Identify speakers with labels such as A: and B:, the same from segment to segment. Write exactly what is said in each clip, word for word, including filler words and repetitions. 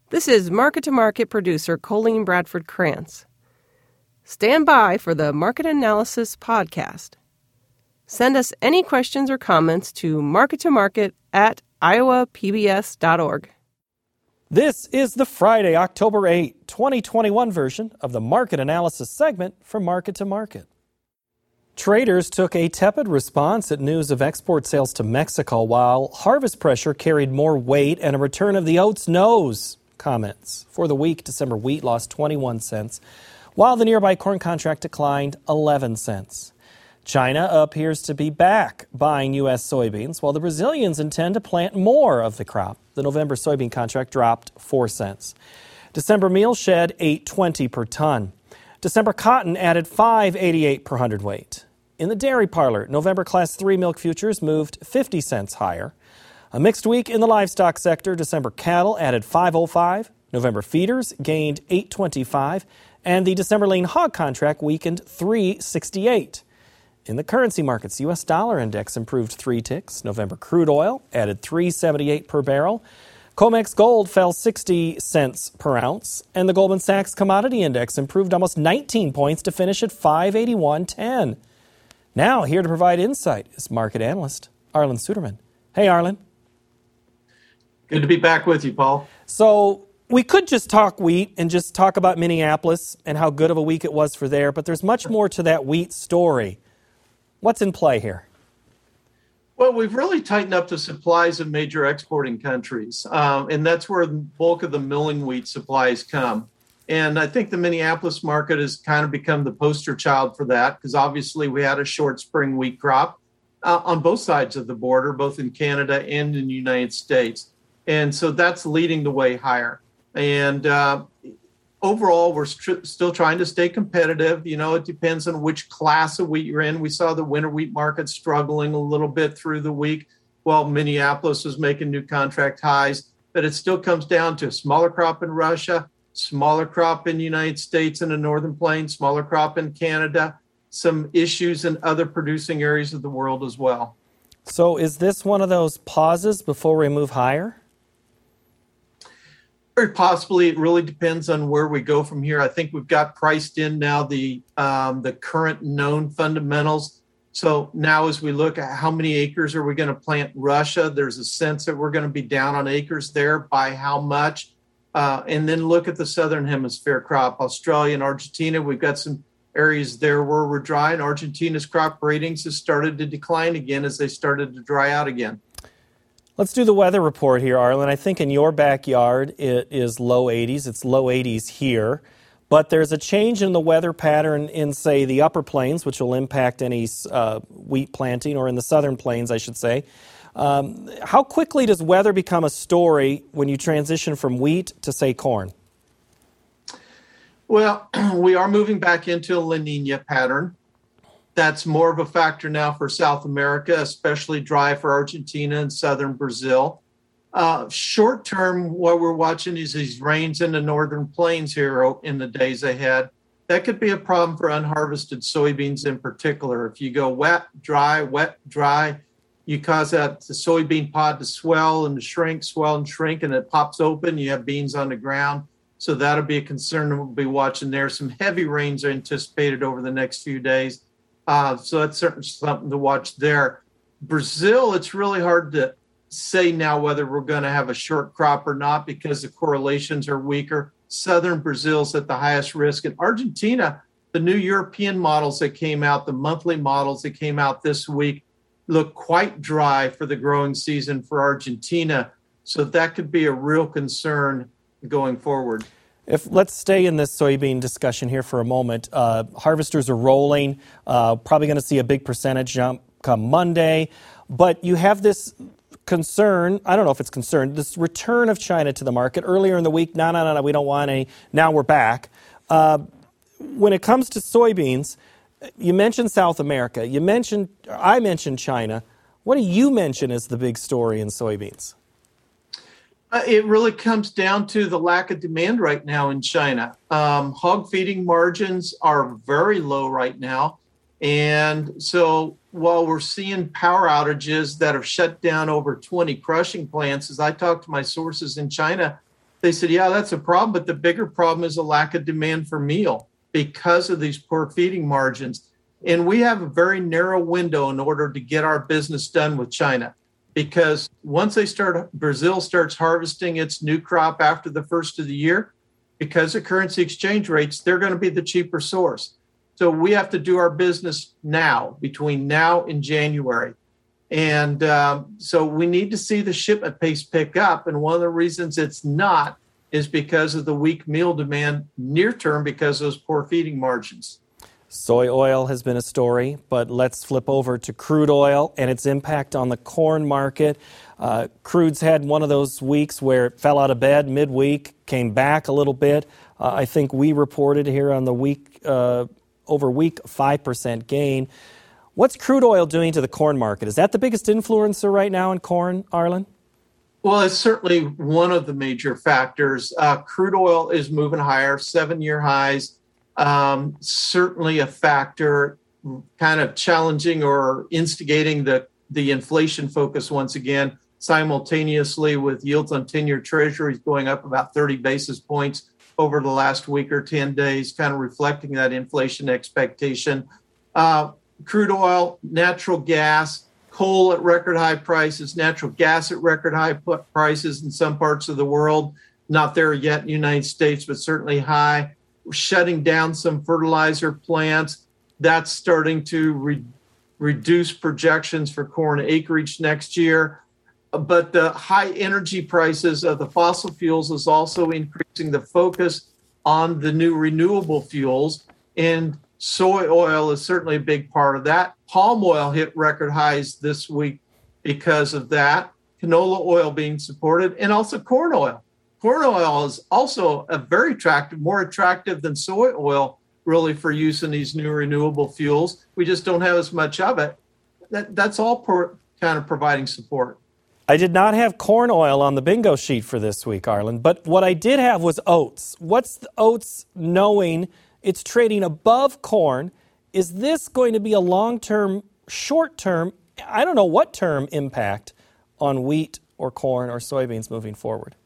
A: This is Market to Market producer Colleen Bradford Krantz. Stand by for the Market Analysis podcast. Send us any questions or comments to market to market at iowa p b s dot org.
B: This is the Friday, October eighth, twenty twenty-one version of the Market Analysis segment from Market to Market. Traders took a tepid response at news of export sales to Mexico, while harvest pressure carried more weight and a return of the oats nose comments. For the week, December wheat lost twenty-one cents, while the nearby corn contract declined eleven cents. China appears to be back buying U S soybeans, while the Brazilians intend to plant more of the crop. The November soybean contract dropped four cents. December meal shed eight twenty per ton. December cotton added five eighty-eight per hundredweight. In the dairy parlor, November class three milk futures moved fifty cents higher. A mixed week in the livestock sector. December cattle added five oh five. November feeders gained eight twenty-five. And the December lean hog contract weakened three sixty-eight. In the currency markets, U S dollar index improved three ticks. November crude oil added three seventy-eight per barrel. COMEX gold fell sixty cents per ounce. And the Goldman Sachs commodity index improved almost nineteen points to finish at five eighty-one ten. Now, here to provide insight is market analyst Arlan Suderman. Hey, Arlan.
C: Good to be back with you, Paul.
B: So we could just talk wheat and just talk about Minneapolis and how good of a week it was for there, but there's much more to that wheat story. What's in play here?
C: Well, we've really tightened up the supplies of major exporting countries, um, and that's where the bulk of the milling wheat supplies come. And I think the Minneapolis market has kind of become the poster child for that, because obviously we had a short spring wheat crop uh, on both sides of the border, both in Canada and in the United States. And so that's leading the way higher. And uh, overall, we're st- still trying to stay competitive. You know, it depends on which class of wheat you're in. We saw the winter wheat market struggling a little bit through the week while Minneapolis was making new contract highs. But it still comes down to a smaller crop in Russia, smaller crop in the United States and the Northern Plains, smaller crop in Canada, some issues in other producing areas of the world as well.
B: So is this one of those pauses before we move higher?
C: Very possibly. It really depends on where we go from here. I think we've got priced in now the um, the current known fundamentals. So now as we look at how many acres are we going to plant in Russia, there's a sense that we're going to be down on acres there. By how much? Uh, and then look at the Southern Hemisphere crop. Australia and Argentina, we've got some areas there where we're dry, and Argentina's crop ratings has started to decline again as they started to dry out again.
B: Let's do the weather report here, Arlan. I think in your backyard it is low eighties. It's low eighties here. But there's a change in the weather pattern in, say, the upper plains, which will impact any uh, wheat planting, or in the southern plains, I should say. Um, how quickly does weather become a story when you transition from wheat to, say, corn?
C: Well, we are moving back into a La Nina pattern. That's more of a factor now for South America, especially dry for Argentina and southern Brazil. Uh, short term, what we're watching is these rains in the northern plains here in the days ahead. That could be a problem for unharvested soybeans in particular. If you go wet, dry, wet, dry, you cause that the soybean pod to swell and to shrink, swell and shrink, and it pops open. You have beans on the ground. So that'll be a concern we'll be watching there. Some heavy rains are anticipated over the next few days. Uh, so that's certainly something to watch there. Brazil, it's really hard to say now whether we're going to have a short crop or not because the correlations are weaker. Southern Brazil's at the highest risk. And Argentina, the new European models that came out, the monthly models that came out this week, look quite dry for the growing season for Argentina. So that could be a real concern going forward.
B: If let's stay in this soybean discussion here for a moment. Uh, harvesters are rolling, uh, probably going to see a big percentage jump come Monday. But you have this concern, I don't know if it's concern, this return of China to the market. Earlier in the week, no, no, no, no, we don't want any. Now we're back. Uh, when it comes to soybeans, you mentioned South America. You mentioned, I mentioned China. What do you mention as the big story in soybeans?
C: Uh, it really comes down to the lack of demand right now in China. Um, hog feeding margins are very low right now. And so while we're seeing power outages that have shut down over twenty crushing plants, as I talk to my sources in China, They said, yeah, that's a problem, but the bigger problem is a lack of demand for meal because of these poor feeding margins. And we have a very narrow window in order to get our business done with China, because once they start, Brazil starts harvesting its new crop after the first of the year, because of currency exchange rates, they're going to be the cheaper source. So we have to do our business now, between now and January. And um, so we need to see the shipment pace pick up. And one of the reasons it's not is because of the weak meal demand near term because of those poor feeding margins.
B: Soy oil has been a story, but let's flip over to crude oil and its impact on the corn market. Uh, crude's had one of those weeks where it fell out of bed midweek, came back a little bit. Uh, I think we reported here on the week, uh, over week, five percent gain. What's crude oil doing to the corn market? Is that the biggest influencer right now in corn, Arlen?
C: Well, it's certainly one of the major factors. Uh, crude oil is moving higher, seven-year highs. Um, certainly a factor, kind of challenging or instigating the, the inflation focus once again, simultaneously with yields on ten-year treasuries going up about thirty basis points over the last week or ten days, kind of reflecting that inflation expectation. Uh, crude oil, natural gas, coal at record high prices, natural gas at record high prices in some parts of the world, not there yet in the United States, but certainly high. We're shutting down some fertilizer plants. That's starting to re- reduce projections for corn acreage next year. But the high energy prices of the fossil fuels is also increasing the focus on the new renewable fuels. And soy oil is certainly a big part of that. Palm oil hit record highs this week because of that. Canola oil being supported, and also corn oil. Corn oil is also a very attractive, more attractive than soy oil, really, for use in these new renewable fuels. We just don't have as much of it. That, that's all per, kind of providing support.
B: I did not have corn oil on the bingo sheet for this week, Arlen, but what I did have was oats. What's the oats knowing it's trading above corn? Is this going to be a long-term, short-term, I don't know what term impact on wheat or corn or soybeans moving forward?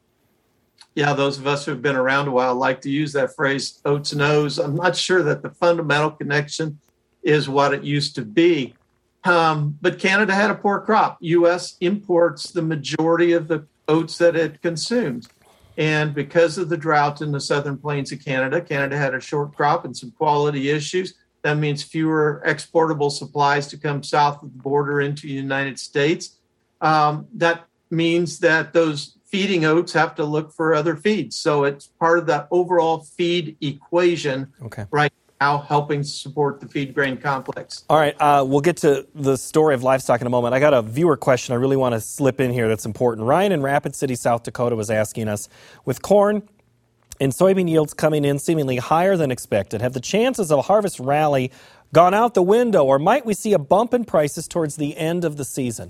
C: Yeah, those of us who've been around a while like to use that phrase, oats knows. I'm not sure that the fundamental connection is what it used to be. Um, but Canada had a poor crop. U S imports the majority of the oats that it consumes. And because of the drought in the southern plains of Canada, Canada had a short crop and some quality issues. That means fewer exportable supplies to come south of the border into the United States. Um, that means that those feeding oats have to look for other feeds. So it's part of the overall feed equation
B: okay.
C: right now, helping support the feed grain complex.
B: All right, uh, we'll get to the story of livestock in a moment. I got a viewer question I really want to slip in here that's important. Ryan in Rapid City, South Dakota was asking us, with corn and soybean yields coming in seemingly higher than expected, have the chances of a harvest rally gone out the window, or might we see a bump in prices towards the end of the season?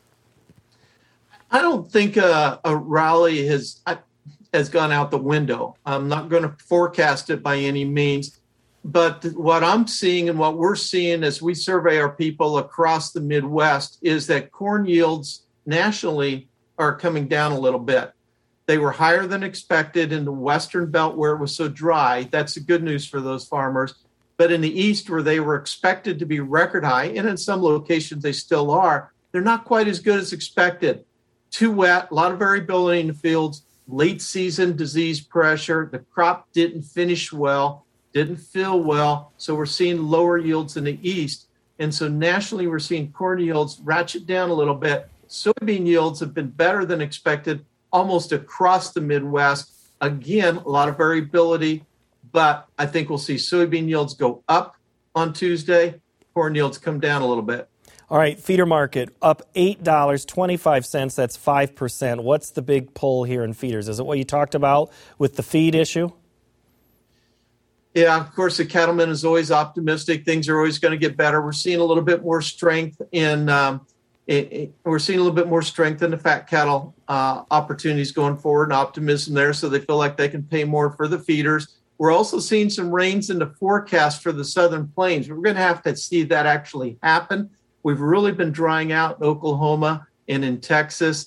C: I don't think a, a rally has has gone out the window. I'm not going to forecast it by any means, but what I'm seeing and what we're seeing as we survey our people across the Midwest is that corn yields nationally are coming down a little bit. They were higher than expected in the western belt where it was so dry. That's the good news for those farmers. But in the east, where they were expected to be record high, and in some locations they still are, they're not quite as good as expected. Too wet, a lot of variability in the fields, late season disease pressure. The crop didn't finish well, didn't fill well. So we're seeing lower yields in the east. And so nationally, we're seeing corn yields ratchet down a little bit. Soybean yields have been better than expected almost across the Midwest. Again, a lot of variability, but I think we'll see soybean yields go up on Tuesday, corn yields come down a little bit.
B: All right, feeder market up eight dollars and twenty-five cents. That's five percent. What's the big pull here in feeders? Is it what you talked about with the feed issue?
C: Yeah, of course, the cattleman is always optimistic. Things are always going to get better. We're seeing a little bit more strength in um, it, it, we're seeing a little bit more strength in the fat cattle uh, opportunities going forward and optimism there. So they feel like they can pay more for the feeders. We're also seeing some rains in the forecast for the southern plains. We're going to have to see that actually happen. We've really been drying out in Oklahoma and in Texas.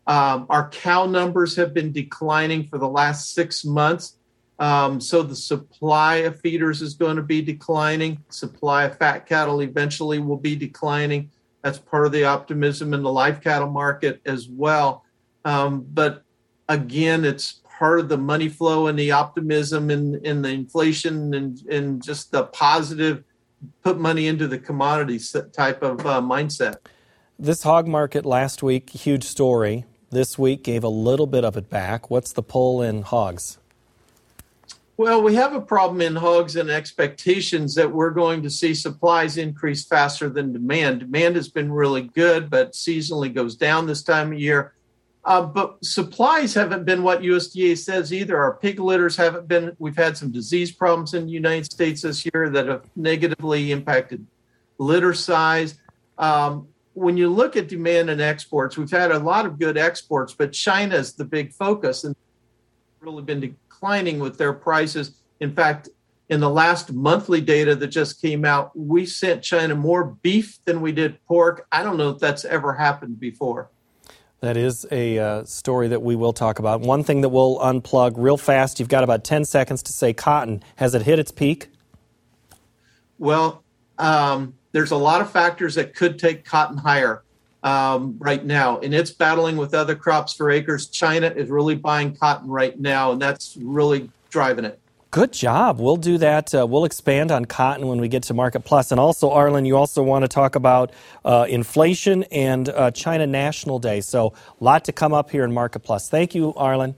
C: Um, our cow numbers have been declining for the last six months. Um, so the supply of feeders is going to be declining. Supply of fat cattle eventually will be declining. That's part of the optimism in the live cattle market as well. Um, but again, it's part of the money flow and the optimism and, and the inflation and, and just the positive, put money into the commodities type of uh, mindset.
B: This hog market last week, huge story. This week gave a little bit of it back. What's the pull in hogs?
C: Well, we have a problem in hogs and expectations that we're going to see supplies increase faster than demand. Demand has been really good, but seasonally goes down this time of year. Uh, but supplies haven't been what U S D A says either. Our pig litters haven't been. We've had some disease problems in the United States this year that have negatively impacted litter size. Um, when you look at demand and exports, we've had a lot of good exports, but China is the big focus and really been declining with their prices. In fact, in the last monthly data that just came out, we sent China more beef than we did pork. I don't know if that's ever happened before.
B: That is a uh, story that we will talk about. One thing that we'll unplug real fast, you've got about ten seconds to say cotton. Has it hit its peak?
C: Well, um, there's a lot of factors that could take cotton higher um, right now, and it's battling with other crops for acres. China is really buying cotton right now, and that's really driving it.
B: Good job. We'll do that. Uh, we'll expand on cotton when we get to Market Plus. And also, Arlan, you also want to talk about uh, inflation and uh, China National Day. So a lot to come up here in Market Plus. Thank you, Arlan.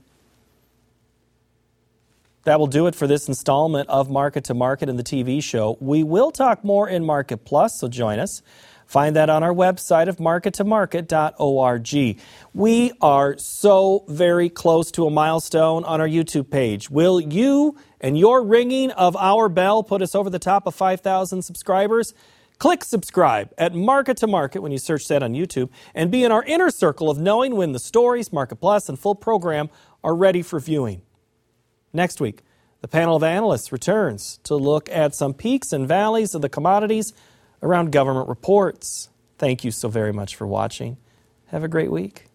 B: That will do it for this installment of Market to Market and the T V show. We will talk more in Market Plus, so join us. Find that on our website of market to market dot org. We are so very close to a milestone on our YouTube page. Will you and your ringing of our bell put us over the top of five thousand subscribers? Click subscribe at Market to Market when you search that on YouTube and be in our inner circle of knowing when the stories, Market Plus, and full program are ready for viewing. Next week, the panel of analysts returns to look at some peaks and valleys of the commodities around government reports. Thank you so very much for watching. Have a great week.